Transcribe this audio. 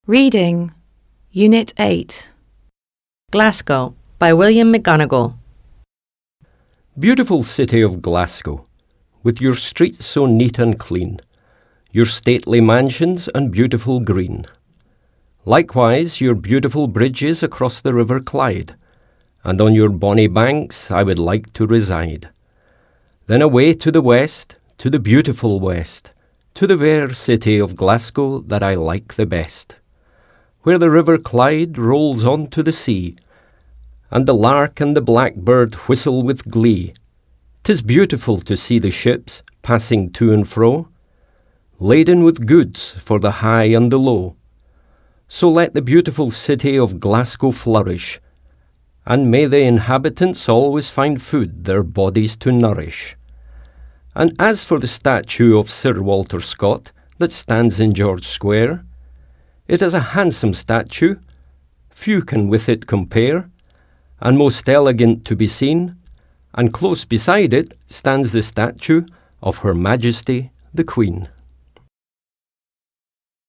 Reading, Unit 8. Glasgow by William McGonagall. Beautiful city of Glasgow, with your streets so neat and clean, your stately mansions and beautiful green. Likewise your beautiful bridges across the river Clyde, and on your bonny banks I would like to reside. Then away to the west, to the beautiful west, to the fair city of Glasgow that I like the best, where the river Clyde rolls on to the sea, and the lark and the blackbird whistle with glee. 'Tis beautiful to see the ships passing to and fro, laden with goods for the high and the low. So let the beautiful city of Glasgow flourish, and may the inhabitants always find food their bodies to nourish. And as for the statue of Sir Walter Scott that stands in George Square, it is a handsome statue, few can with it compare, and most elegant to be seen, and close beside it stands the statue of Her Majesty the Queen.